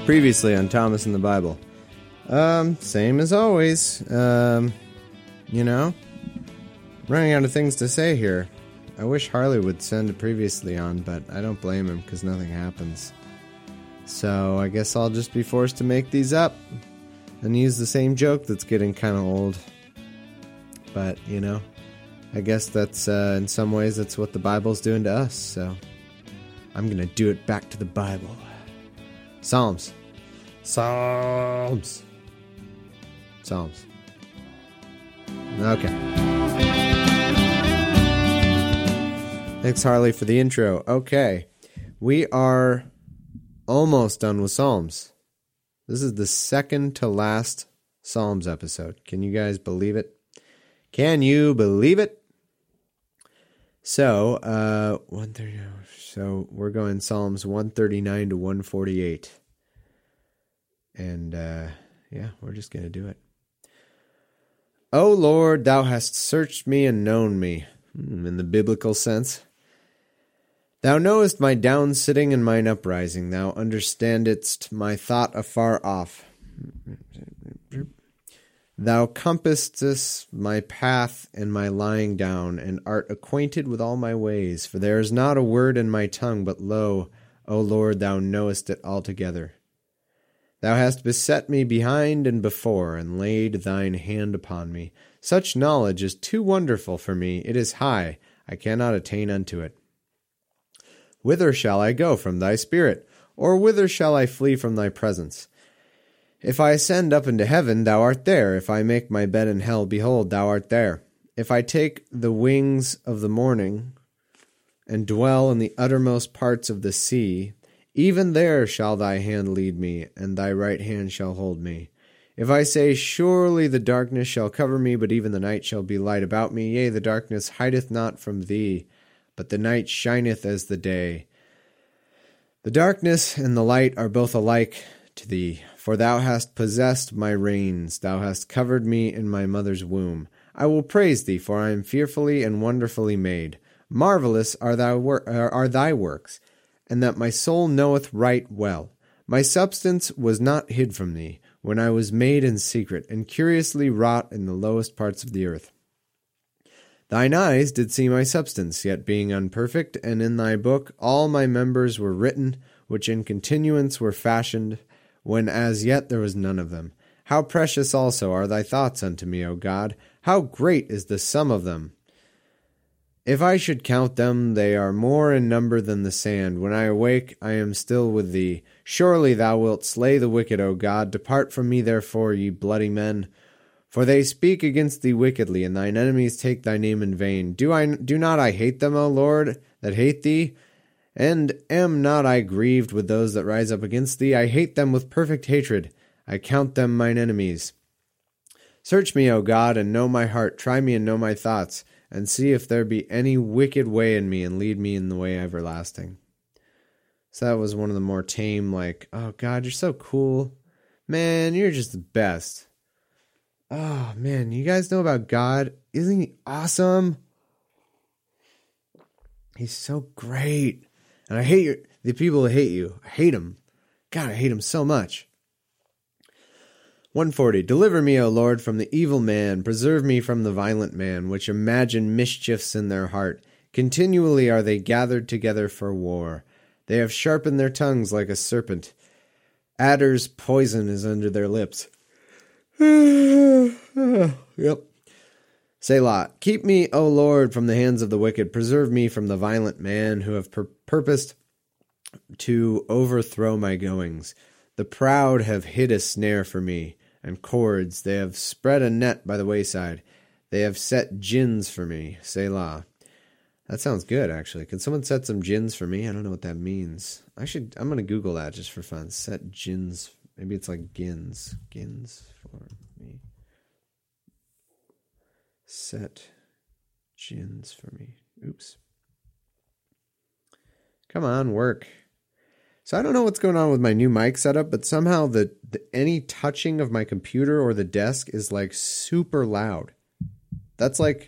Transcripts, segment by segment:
Previously on Thomas and the Bible. Same as always. Running out of things to say here. I wish Harley would send previously on, but I don't blame him because nothing happens. So I guess I'll just be forced to make these up and use the same joke that's getting kind of old. But, I guess that's, in some ways, that's what the Bible's doing to us, so I'm gonna do it back to the Bible. Psalms. Okay. Thanks, Harley, for the intro. Okay. We are almost done with Psalms. This is the second to last Psalms episode. Can you guys believe it? Can you believe it? So, 130. So we're going Psalms 139 to 148. And, we're just going to do it. O Lord, thou hast searched me and known me, in the biblical sense. Thou knowest my downsitting and mine uprising. Thou understandest my thought afar off. Thou compassest my path and my lying down, and art acquainted with all my ways. For there is not a word in my tongue, but lo, O Lord, thou knowest it altogether. Thou hast beset me behind and before, and laid thine hand upon me. Such knowledge is too wonderful for me. It is high. I cannot attain unto it. Whither shall I go from thy spirit? Or whither shall I flee from thy presence? If I ascend up into heaven, thou art there. If I make my bed in hell, behold, thou art there. If I take the wings of the morning, and dwell in the uttermost parts of the sea, even there shall thy hand lead me, and thy right hand shall hold me. If I say, surely the darkness shall cover me, but even the night shall be light about me. Yea, the darkness hideth not from thee, but the night shineth as the day. The darkness and the light are both alike to thee, for thou hast possessed my reins. Thou hast covered me in my mother's womb. I will praise thee, for I am fearfully and wonderfully made. Marvelous are thy works, and that my soul knoweth right well. My substance was not hid from thee, when I was made in secret, and curiously wrought in the lowest parts of the earth. Thine eyes did see my substance, yet being unperfect, and in thy book all my members were written, which in continuance were fashioned, when as yet there was none of them. How precious also are thy thoughts unto me, O God! How great is the sum of them! If I should count them, they are more in number than the sand. When I awake, I am still with thee. Surely thou wilt slay the wicked, O God. Depart from me, therefore, ye bloody men. For they speak against thee wickedly, and thine enemies take thy name in vain. Do not I hate them, O Lord, that hate thee? And am not I grieved with those that rise up against thee? I hate them with perfect hatred. I count them mine enemies. Search me, O God, and know my heart. Try me and know my thoughts, and see if there be any wicked way in me, and lead me in the way everlasting. So that was one of the more tame, oh God, you're so cool. Man, you're just the best. Oh man, you guys know about God? Isn't he awesome? He's so great. And I hate the people who hate you. I hate them. God, I hate them so much. 140. Deliver me, O Lord, from the evil man. Preserve me from the violent man, which imagine mischiefs in their heart. Continually are they gathered together for war. They have sharpened their tongues like a serpent. Adder's poison is under their lips. Yep. Selah. Keep me, O Lord, from the hands of the wicked. Preserve me from the violent man who have purposed to overthrow my goings. The proud have hid a snare for me, and cords. They have spread a net by the wayside. They have set gins for me. Selah. That sounds good, actually. Can someone set some gins for me? I don't know what that means. I'm going to Google that just for fun. Set gins. Maybe it's like gins. Gins for me. Set gins for me. Oops. Come on, work. So I don't know what's going on with my new mic setup, but somehow any touching of my computer or the desk is super loud. That's like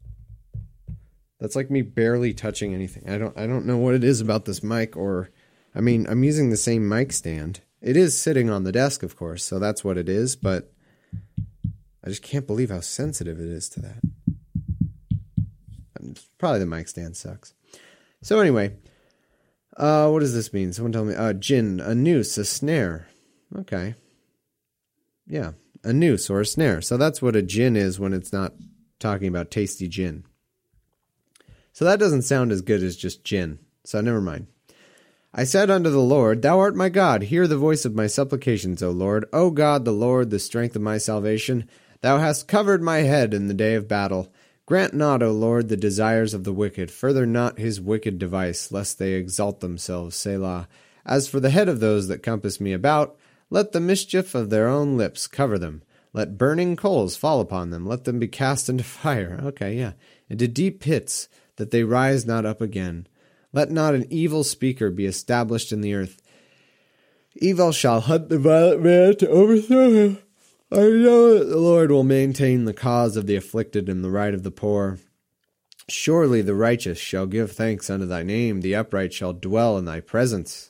me barely touching anything. I don't know what it is about this mic, or I mean, I'm using the same mic stand. It is sitting on the desk, of course, so that's what it is, but I just can't believe how sensitive it is to that. Probably the mic stand sucks. So anyway, what does this mean? Someone tell me. Jinn, a noose, a snare. Okay. Yeah, a noose or a snare. So that's what a jinn is when it's not talking about tasty gin. So that doesn't sound as good as just gin. So never mind. I said unto the Lord, Thou art my God. Hear the voice of my supplications, O Lord. O God, the Lord, the strength of my salvation. Thou hast covered my head in the day of battle. Grant not, O Lord, the desires of the wicked. Further not his wicked device, lest they exalt themselves. Selah. As for the head of those that compass me about, let the mischief of their own lips cover them. Let burning coals fall upon them. Let them be cast into fire. Okay, yeah. Into deep pits, that they rise not up again. Let not an evil speaker be established in the earth. Evil shall hunt the violent man to overthrow him. I know that the Lord will maintain the cause of the afflicted and the right of the poor. Surely the righteous shall give thanks unto thy name. The upright shall dwell in thy presence.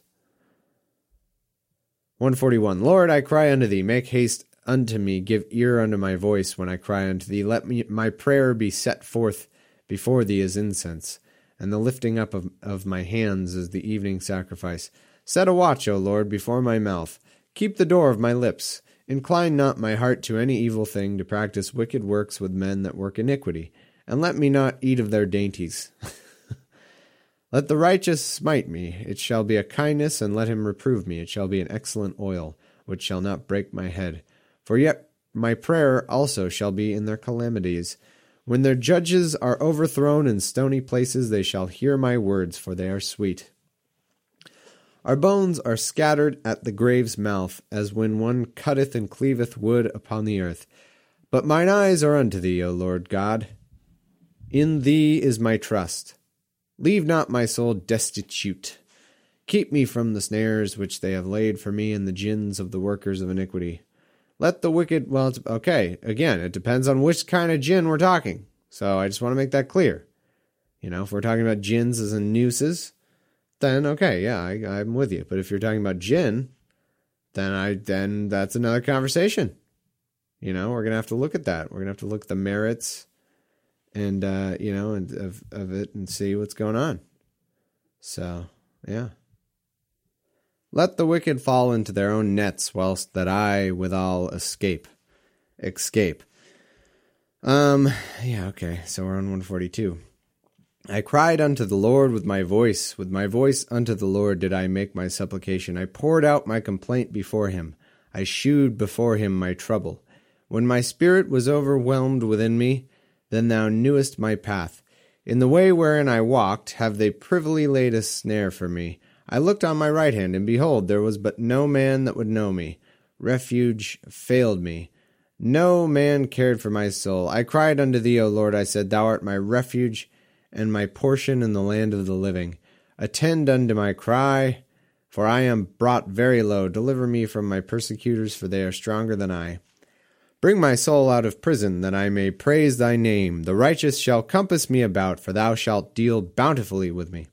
141. Lord, I cry unto thee. Make haste unto me. Give ear unto my voice when I cry unto thee. Let my prayer be set forth before thee as incense, and the lifting up of my hands as the evening sacrifice. Set a watch, O Lord, before my mouth. Keep the door of my lips. Incline not my heart to any evil thing, to practice wicked works with men that work iniquity, and let me not eat of their dainties. Let the righteous smite me, it shall be a kindness, and let him reprove me, it shall be an excellent oil, which shall not break my head. For yet my prayer also shall be in their calamities. When their judges are overthrown in stony places, they shall hear my words, for they are sweet. Our bones are scattered at the grave's mouth, as when one cutteth and cleaveth wood upon the earth. But mine eyes are unto thee, O Lord God. In thee is my trust. Leave not my soul destitute. Keep me from the snares which they have laid for me, and the gins of the workers of iniquity. Let the wicked... Well, it's, okay, again, it depends on which kind of jinn we're talking. So I just want to make that clear. You know, if we're talking about jinns as in nooses, then okay, yeah, I'm with you. But if you're talking about jinn, then that's another conversation. You know, we're going to have to look at that. We're going to have to look at the merits and, and of it and see what's going on. So, yeah. Let the wicked fall into their own nets, whilst that I withal escape. Yeah, okay, so we're on 142. I cried unto the Lord with my voice unto the Lord did I make my supplication. I poured out my complaint before him. I shewed before him my trouble. When my spirit was overwhelmed within me, then thou knewest my path. In the way wherein I walked, have they privily laid a snare for me. I looked on my right hand, and behold, there was but no man that would know me. Refuge failed me. No man cared for my soul. I cried unto thee, O Lord. I said, Thou art my refuge and my portion in the land of the living. Attend unto my cry, for I am brought very low. Deliver me from my persecutors, for they are stronger than I. Bring my soul out of prison, that I may praise thy name. The righteous shall compass me about, for thou shalt deal bountifully with me.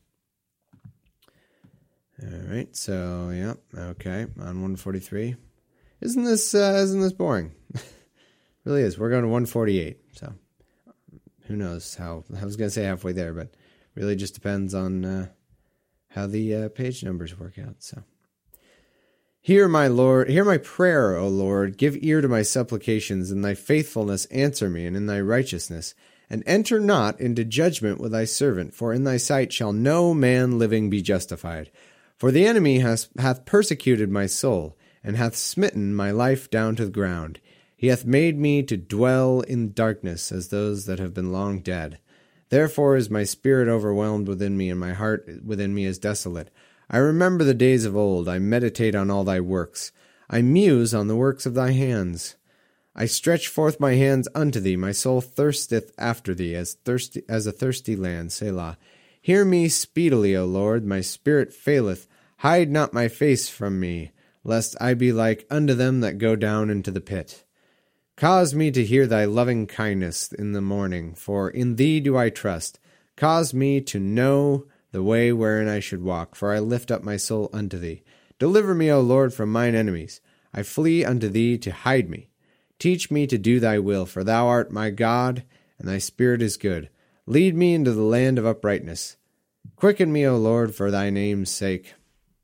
All right, so, yeah, okay, on 143. Isn't this boring? Really is. We're going to 148, so who knows how. I was going to say halfway there, but really just depends on how the page numbers work out. So, hear my Lord, hear my prayer, O Lord. Give ear to my supplications. In thy faithfulness answer me, and in thy righteousness. And enter not into judgment with thy servant, for in thy sight shall no man living be justified. For the enemy hath persecuted my soul, and hath smitten my life down to the ground. He hath made me to dwell in darkness as those that have been long dead. Therefore is my spirit overwhelmed within me, and my heart within me is desolate. I remember the days of old. I meditate on all thy works. I muse on the works of thy hands. I stretch forth my hands unto thee. My soul thirsteth after thee, as a thirsty land. Selah. Hear me speedily, O Lord. My spirit faileth. Hide not my face from me, lest I be like unto them that go down into the pit. Cause me to hear thy loving kindness in the morning, for in thee do I trust. Cause me to know the way wherein I should walk, for I lift up my soul unto thee. Deliver me, O Lord, from mine enemies. I flee unto thee to hide me. Teach me to do thy will, for thou art my God, and thy spirit is good. Lead me into the land of uprightness. Quicken me, O Lord, for thy name's sake.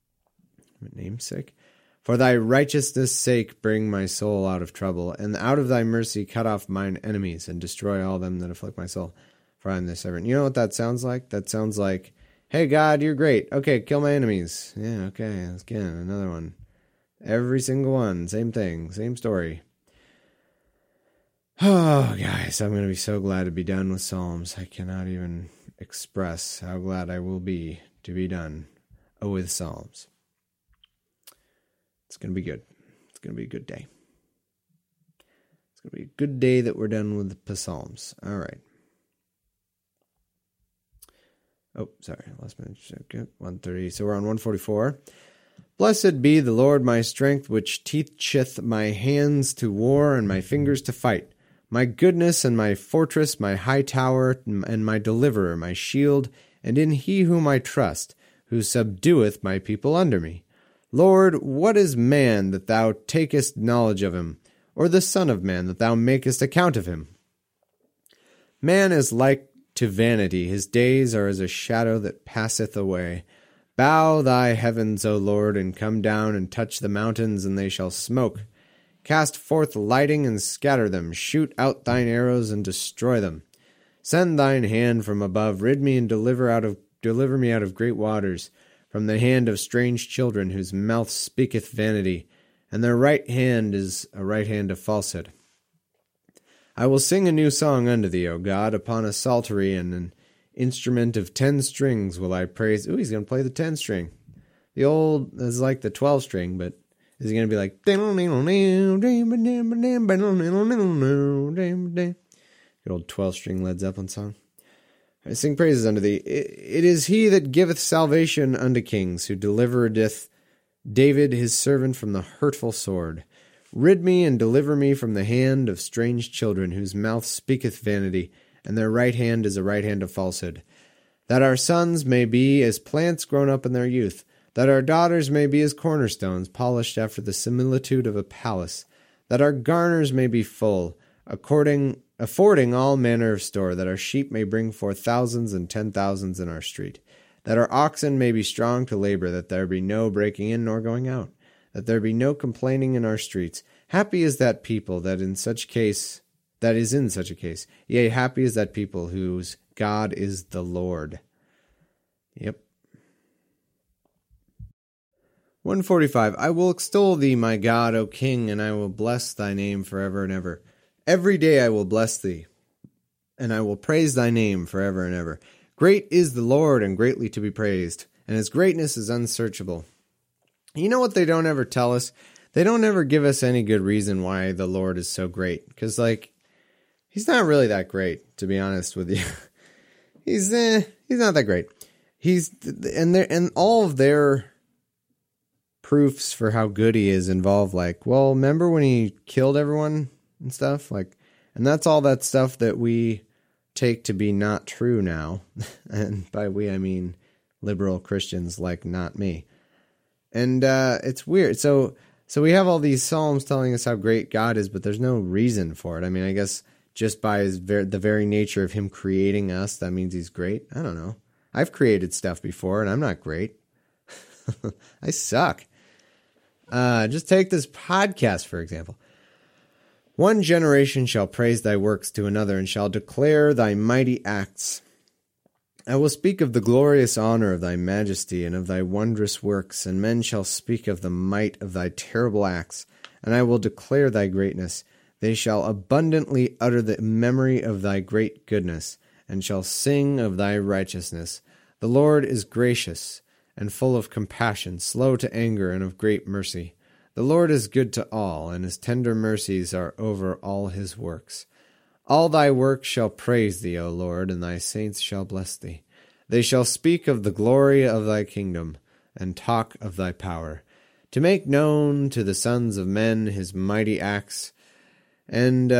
For thy righteousness' sake bring my soul out of trouble, and out of thy mercy cut off mine enemies, and destroy all them that afflict my soul. For I am thy servant. You know what that sounds like? That sounds like, hey God, you're great. Okay, kill my enemies. Yeah, okay, again, another one. Every single one, same thing, same story. Oh, guys, I'm going to be so glad to be done with Psalms. I cannot even express how glad I will be to be done with Psalms. It's going to be good. It's going to be a good day. It's going to be a good day that we're done with the Psalms. All right. Oh, sorry. Last minute. Okay, 130. So we're on 144. Blessed be the Lord my strength, which teacheth my hands to war and my fingers to fight. My goodness and my fortress, my high tower, and my deliverer, my shield, and in he whom I trust, who subdueth my people under me. Lord, what is man that thou takest knowledge of him, or the son of man that thou makest account of him? Man is like to vanity, his days are as a shadow that passeth away. Bow thy heavens, O Lord, and come down and touch the mountains, and they shall smoke. Cast forth lighting and scatter them. Shoot out thine arrows and destroy them. Send thine hand from above. Rid me and deliver me out of great waters, from the hand of strange children, whose mouth speaketh vanity, and their right hand is a right hand of falsehood. I will sing a new song unto thee, O God, upon a psaltery and an instrument of 10 strings will I praise. Ooh, he's going to play the 10 string. The old is like the 12 string, but is he going to be like... Good old 12 string Led Zeppelin song. I sing praises unto thee. It is he that giveth salvation unto kings, who delivereth David his servant from the hurtful sword. Rid me and deliver me from the hand of strange children, whose mouth speaketh vanity, and their right hand is a right hand of falsehood. That our sons may be as plants grown up in their youth, that our daughters may be as cornerstones, polished after the similitude of a palace, that our garners may be full, affording all manner of store, that our sheep may bring forth thousands and 10,000s in our street, that our oxen may be strong to labor, that there be no breaking in nor going out, that there be no complaining in our streets. Happy is that people that is in such a case. Yea, happy is that people whose God is the Lord. Yep. 145. I will extol thee, my God, O King, and I will bless thy name forever and ever. Every day I will bless thee, and I will praise thy name forever and ever. Great is the Lord, and greatly to be praised, and his greatness is unsearchable. You know what they don't ever tell us? They don't ever give us any good reason why the Lord is so great. Because, he's not really that great, to be honest with you. He's not that great. And all of their proofs for how good he is involve remember when he killed everyone and stuff? And that's all that stuff that we take to be not true now. And by we, I mean liberal Christians like not me. And it's weird. So we have all these Psalms telling us how great God is, but there's no reason for it. I mean, I guess just by the very nature of him creating us, that means he's great. I don't know. I've created stuff before, and I'm not great. I suck. Just take this podcast, for example. One generation shall praise thy works to another, and shall declare thy mighty acts. I will speak of the glorious honor of thy majesty, and of thy wondrous works, and men shall speak of the might of thy terrible acts, and I will declare thy greatness. They shall abundantly utter the memory of thy great goodness, and shall sing of thy righteousness. The Lord is gracious, and full of compassion, slow to anger, and of great mercy. The Lord is good to all, and his tender mercies are over all his works. All thy works shall praise thee, O Lord, and thy saints shall bless thee. They shall speak of the glory of thy kingdom, and talk of thy power, to make known to the sons of men his mighty acts, and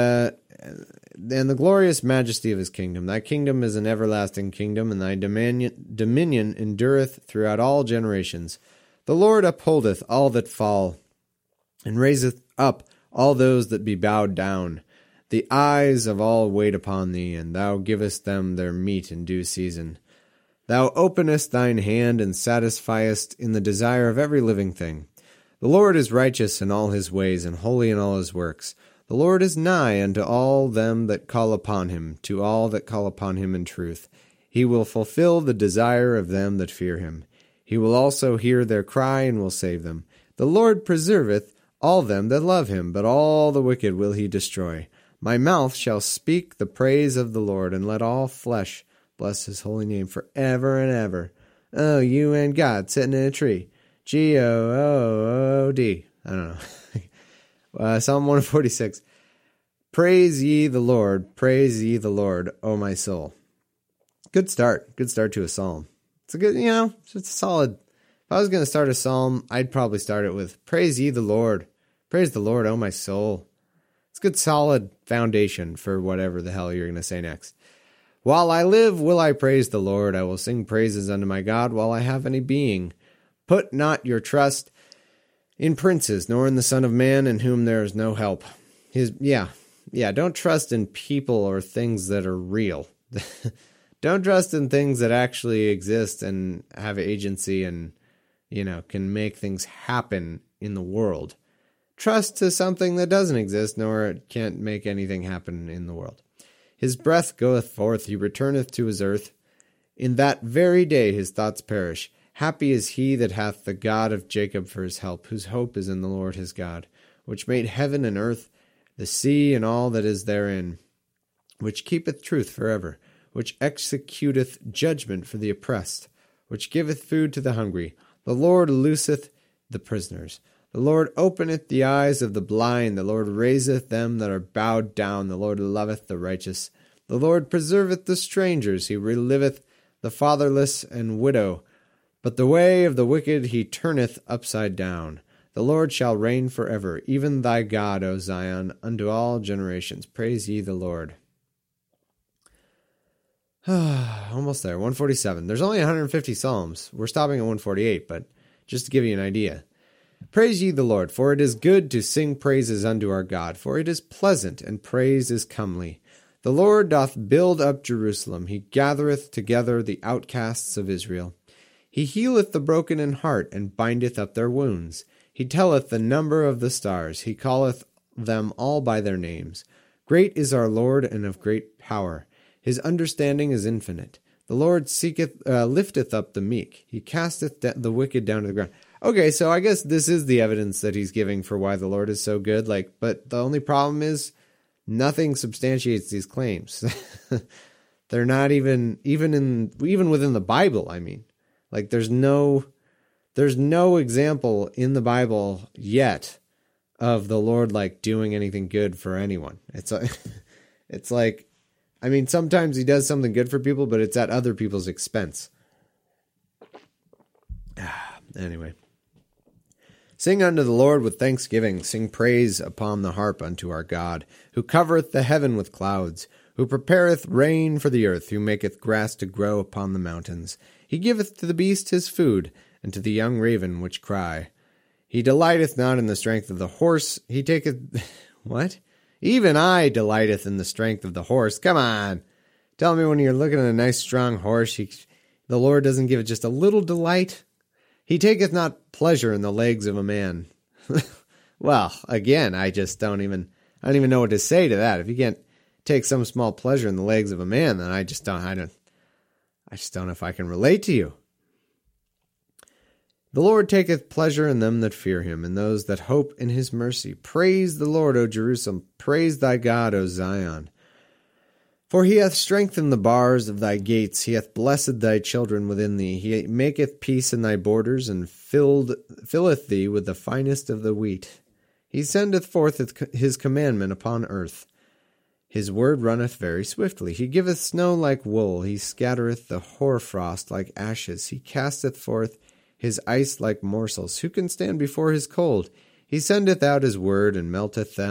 the glorious majesty of his kingdom. Thy kingdom is an everlasting kingdom, and thy dominion endureth throughout all generations. The Lord upholdeth all that fall, and raiseth up all those that be bowed down. The eyes of all wait upon thee, and thou givest them their meat in due season. Thou openest thine hand, and satisfiest in the desire of every living thing. The Lord is righteous in all his ways, and holy in all his works. The Lord is nigh unto all them that call upon him, to all that call upon him in truth. He will fulfill the desire of them that fear him. He will also hear their cry, and will save them. The Lord preserveth all them that love him, but all the wicked will he destroy. My mouth shall speak the praise of the Lord, and let all flesh bless his holy name forever and ever. Oh, you and God sitting in a tree. G-O-O-O-D. I don't know. Psalm 146. Praise ye the Lord, O my soul. Good start to a psalm. It's a good, it's a solid. If I was going to start a psalm, I'd probably start it with, praise ye the Lord. Praise the Lord, O my soul. It's a good solid foundation for whatever the hell you're going to say next. While I live, will I praise the Lord. I will sing praises unto my God while I have any being. Put not your trust in princes, nor in the Son of Man, in whom there is no help. Don't trust in people or things that are real. Don't trust in things that actually exist and have agency and, can make things happen in the world. Trust to something that doesn't exist, nor can't make anything happen in the world. His breath goeth forth, he returneth to his earth. In that very day his thoughts perish. Happy is he that hath the God of Jacob for his help, whose hope is in the Lord his God, which made heaven and earth, the sea and all that is therein, which keepeth truth forever, which executeth judgment for the oppressed, which giveth food to the hungry. The Lord looseth the prisoners. The Lord openeth the eyes of the blind. The Lord raiseth them that are bowed down. The Lord loveth the righteous. The Lord preserveth the strangers. He reliveth the fatherless and widow. But the way of the wicked he turneth upside down. The Lord shall reign forever, even thy God, O Zion, unto all generations. Praise ye the Lord. Almost there. 147. There's only 150 psalms. We're stopping at 148, but just to give you an idea. Praise ye the Lord, for it is good to sing praises unto our God, for it is pleasant, and praise is comely. The Lord doth build up Jerusalem. He gathereth together the outcasts of Israel. He healeth the broken in heart, and bindeth up their wounds. He telleth the number of the stars. He calleth them all by their names. Great is our Lord, and of great power. His understanding is infinite. The Lord lifteth up the meek. He casteth the wicked down to the ground. Okay, so I guess this is the evidence that he's giving for why the Lord is so good. But the only problem is nothing substantiates these claims. They're not even within the Bible. I mean, there's no example in the Bible yet of the Lord doing anything good for anyone. It's like, I mean, sometimes he does something good for people, but it's at other people's expense. Anyway. Sing unto the Lord with thanksgiving. Sing praise upon the harp unto our God, who covereth the heaven with clouds, who prepareth rain for the earth, who maketh grass to grow upon the mountains. He giveth to the beast his food, and to the young raven which cry. He delighteth not in the strength of the horse. He taketh... What? Even I delighteth in the strength of the horse. Come on. Tell me when you're looking at a nice strong horse, the Lord doesn't give it just a little delight? He taketh not pleasure in the legs of a man. Well, again, I don't even know what to say to that. If you can't take some small pleasure in the legs of a man, then I just don't know if I can relate to you. The Lord taketh pleasure in them that fear him, and those that hope in his mercy. Praise the Lord, O Jerusalem. Praise thy God, O Zion. For he hath strengthened the bars of thy gates. He hath blessed thy children within thee. He maketh peace in thy borders, and filleth thee with the finest of the wheat. He sendeth forth his commandment upon earth. His word runneth very swiftly. He giveth snow like wool. He scattereth the hoarfrost like ashes. He casteth forth his ice like morsels. Who can stand before his cold? He sendeth out his word, and melteth them.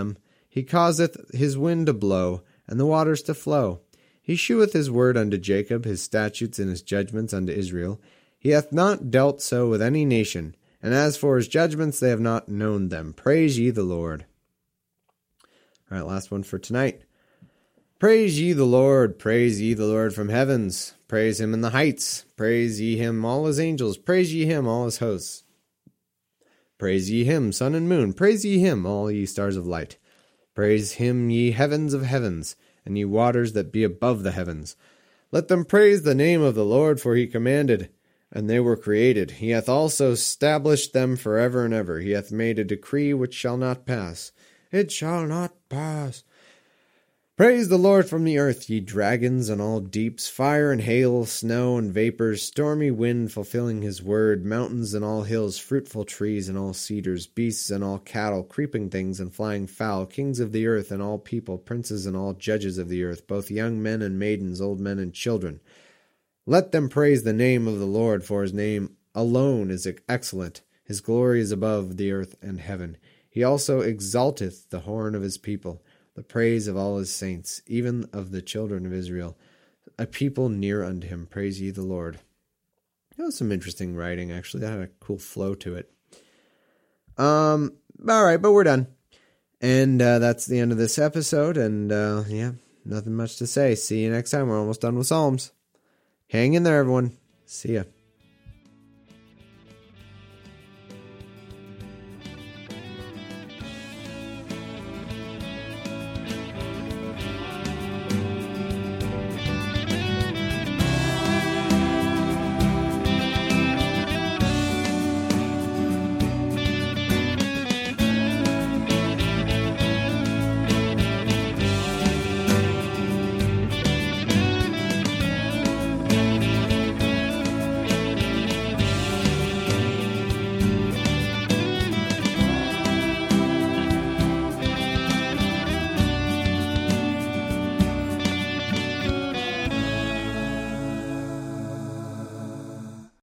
He causeth his wind to blow, and the waters to flow. He sheweth his word unto Jacob, his statutes and his judgments unto Israel. He hath not dealt so with any nation, and as for his judgments, they have not known them. Praise ye the Lord. All right, last one for tonight. Praise ye the Lord from heavens. Praise him in the heights. Praise ye him, all his angels. Praise ye him, all his hosts. Praise ye him, sun and moon. Praise ye him, all ye stars of light. Praise him, ye heavens of heavens, and ye waters that be above the heavens. Let them praise the name of the Lord, for he commanded, and they were created. He hath also established them forever and ever. He hath made a decree which shall not pass. It shall not pass. Praise the Lord from the earth, ye dragons and all deeps, fire and hail, snow and vapors, stormy wind fulfilling his word, mountains and all hills, fruitful trees and all cedars, beasts and all cattle, creeping things and flying fowl, kings of the earth and all people, princes and all judges of the earth, both young men and maidens, old men and children. Let them praise the name of the Lord, for his name alone is excellent. His glory is above the earth and heaven. He also exalteth the horn of his people, the praise of all his saints, even of the children of Israel, a people near unto him. Praise ye the Lord. That was some interesting writing, actually. That had a cool flow to it. All right, but we're done. And that's the end of this episode. And yeah, nothing much to say. See you next time. We're almost done with Psalms. Hang in there, everyone. See ya.